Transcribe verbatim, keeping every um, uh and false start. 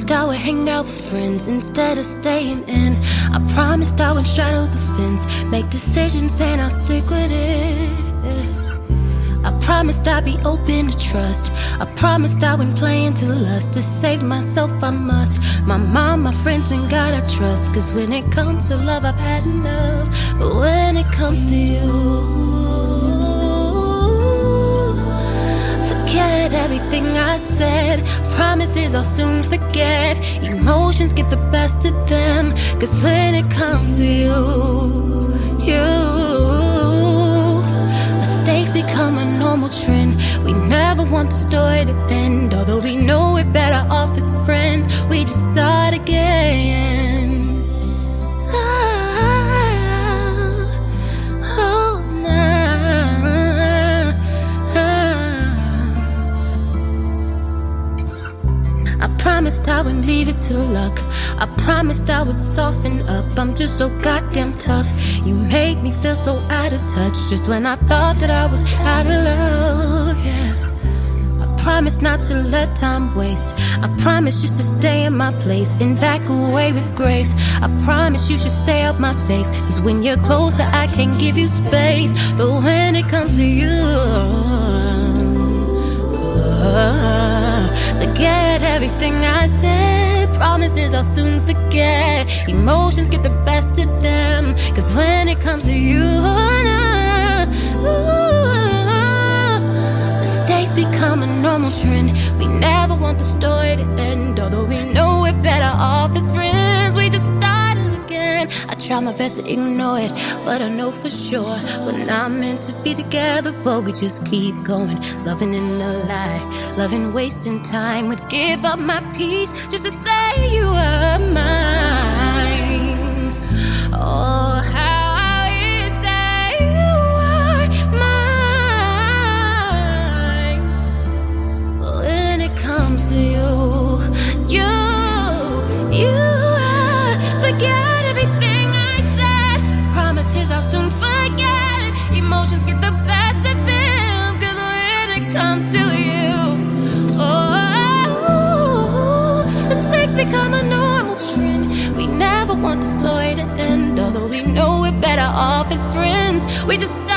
promised I would hang out with friends instead of staying in. I promised I would straddle the fence, make decisions and I'll stick with it. I promised I'd be open to trust. I promised I wouldn't play into lust. To save myself I must. My mom, my friends, and God I trust. Cause when it comes to love I've had enough. But when it comes to you, forget everything I said. Promises I'll soon forget. Emotions get the best of them. Cause when it comes to you, you mistakes become a normal trend. We never want the story to end. Although we know we're better off as friends, we just start again. Oh, oh, nah, oh. I promised I wouldn't leave it to luck. I promised I would soften up. I'm just so goddamn tough. You make me feel so out of touch. Just when I thought that I was out of love, yeah. I promised not to let time waste. I promised just to stay in my place and back away with grace. I promise you should stay off my face. Cause when you're closer I can give you space. But when it comes to you, uh, forget everything I said. Promises I'll soon forget. Emotions get the best of them. Cause when it comes to you, nah, ooh, mistakes become a normal trend. We never want the story to end. Although we know we're better off as friends, we just start again. I try my best to ignore it, but I know for sure we're not meant to be together. But we just keep going, loving in a lie, loving wasting time. Would give up my peace just to say you were mine. Oh, how I wish that you were mine. But when it comes to you, you, you forget everything I said. Promises I'll soon forget. Emotions get the best of them. Cause when it comes to you, oh, mistakes become a normal trend. We never want the story to end. Although we know we're better off as friends, we just